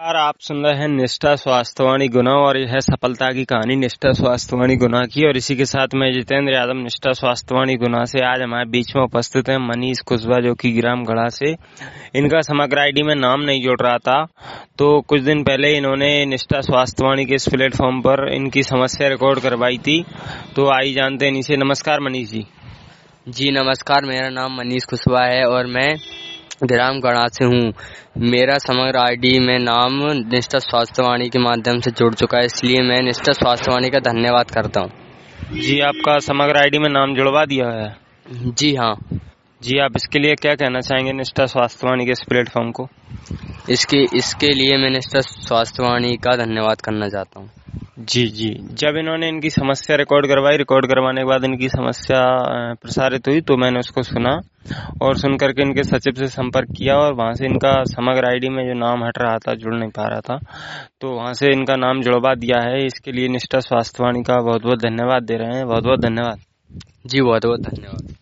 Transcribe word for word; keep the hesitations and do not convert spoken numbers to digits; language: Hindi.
यार आप सुन रहे हैं निष्ठा स्वास्थ्यवाणी गुना और यह है सफलता की कहानी निष्ठा स्वास्थ्यवाणी गुना की। और इसी के साथ मैं जितेंद्र यादव निष्ठा स्वास्थ्यवाणी गुना से आज हमारे बीच में उपस्थित है मनीष कुशवाहा जो कि ग्राम गढ़ा से। इनका समग्र आईडी में नाम नहीं जुड़ रहा था तो कुछ दिन पहले इन्होंने निष्ठा स्वास्थ्यवाणी के इस प्लेटफॉर्म पर इनकी समस्या रिकॉर्ड करवाई थी। तो आई जानते हैं इनसे। नमस्कार मनीष जी। जी नमस्कार, मेरा नाम मनीष कुशवाहा है और मैं ग्राम गढ़ा से हूँ। मेरा समग्र आईडी में नाम निष्ठा स्वास्थ्यवाणी के माध्यम से जुड़ चुका है, इसलिए मैं निष्ठा स्वास्थ्यवाणी का धन्यवाद करता हूँ। जी आपका समग्र आईडी में नाम जुड़वा दिया है? जी हाँ। जी आप इसके लिए क्या कहना चाहेंगे निष्ठा स्वास्थ्यवाणी के इस प्लेटफॉर्म को? इसके इसके लिए मैं निष्ठा स्वास्थ्यवाणी का धन्यवाद करना चाहता हूँ। जी जी जब इन्होंने इनकी समस्या रिकॉर्ड करवाई, रिकॉर्ड करवाने के बाद इनकी समस्या प्रसारित हुई तो मैंने उसको सुना और सुन करके इनके सचिव से संपर्क किया और वहां से इनका समग्र आईडी में जो नाम हट रहा था, जुड़ नहीं पा रहा था, तो वहां से इनका नाम जुड़वा दिया है। इसके लिए निष्ठा स्वास्थ्यवाणी का बहुत बहुत धन्यवाद दे रहे हैं। बहुत बहुत धन्यवाद। जी बहुत बहुत धन्यवाद।